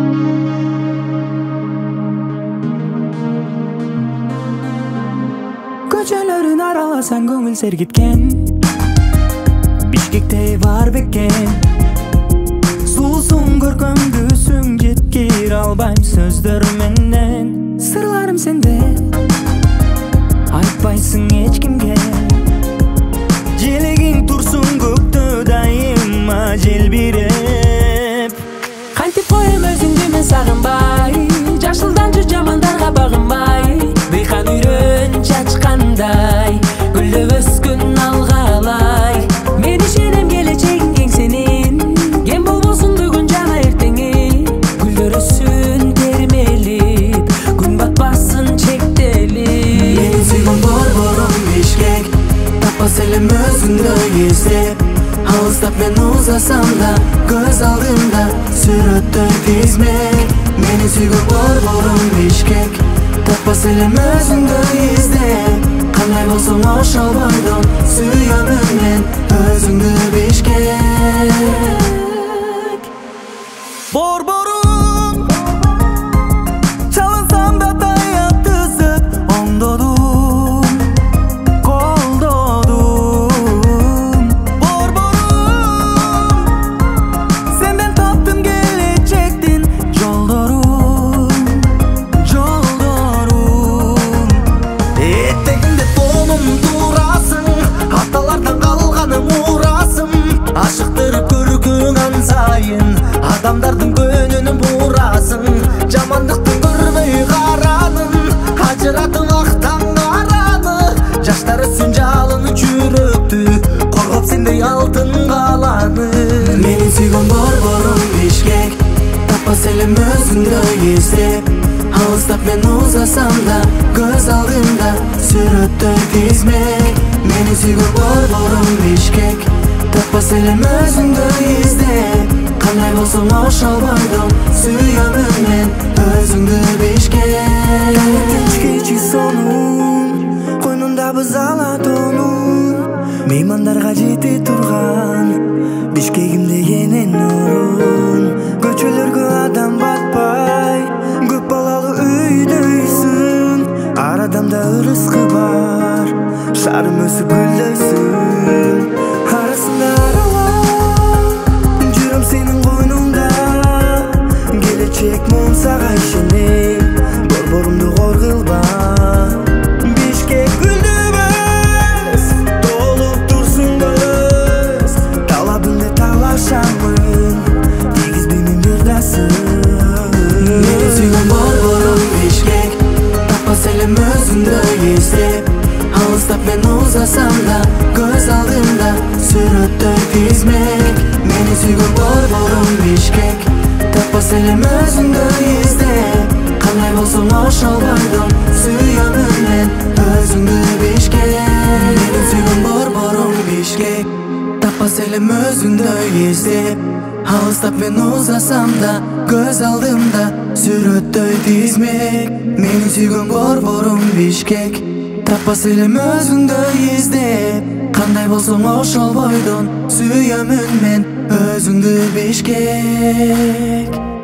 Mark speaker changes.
Speaker 1: Көчөлөрүн араласаң көңүл сергиткен Бишкекте бар бекен Суусуң көркөмдүүсүң жеткире албайм сөздөр менен Сырларым сенде айтпайсың эч кимге Желегиң турсуң көктө дайыма желбиреп Кантип коем өзүңдү мен сагынбай Жашылдан жүр жамандарга багынбай Быйкан үйрөн чачкандай гүлдөп өскөн алгалай Мен ишенем келечегиң кең сенин Кем болбосун бүгүн жана эртеңи Гүлдөр өссүн термелип күн батпасын чектелип Менин сүйгөн борборум Бишкек таппас элем өзүңдөй издеп Алыстап мен узасам да көз алдымда сүрөттөй тизмек Менин сүйгөн борборум Бишкек таппас элем өзүңдөй издеп Кандай болсоң ошол бойдон сүйөмүн мен өзүңдү Бишкек Борборум чалынсам да таяк түзүп оңдодум колдодум Борборум сенден таптым келечектин жолдорун Этегимде тонум турасың аталардан калганым урасым Ашыктырып көркүң ан сайын адамдардын көнүнүн бурасың Жамандыктын көрбөй каранын ажыратып актан караны Жаштар өссүн жалыны жүрөктү коргоп сендей алтын каланы Менин сүйгөн борборум Бишкек таппас элем өзүңдөй издеп Алыстап мен узасам да көз алдымда сүрөттөй тизмек Менин сүйгөн борборум Бишкек таппас элем өзүңдөй издеп Кандай болсоң ошол бойдон сүйөмүн мен өзүңдү Бишкек Кечки сонун койнунда бызала тонун Меймандарга жете турган Бишкегим деген нурун Көчөлөргө адам батпай көп балалуу үйдөйсүң Ар адамда ырыскы бар шарым өсүп гүлдөйсүң Арасында аралап жүрөм сенин койнуңда Келечек мун сага ишенем борборумду кор кылба Бишкек гүлдөбөс толуп турсуң көз талабыңды талашамын тийгизбеймин бир да Менин сүйгөн борборум Бишкек таппас элем өзүңдөй издеп Алыстап мен узасам да көз алдымда сүрөттөй тизмек Менин сүйгөн борборум Бишкек таппас элем өзүңдөй издеп Кандай болсоң ошол бойдон сүйөмүн мен өзүңдү Бишкек Менин сүйгөн борборум Бишкек таппас элем өзүңдөй издеп Алыстап мен узасам да көз алдымда сүрөттөй тизмек Менин сүйгөн борборум Бишкек таппас элем өзүңдөй издеп Кандай болсоң ошол бойдон сүйөмүн мен өзүңдү Бишкек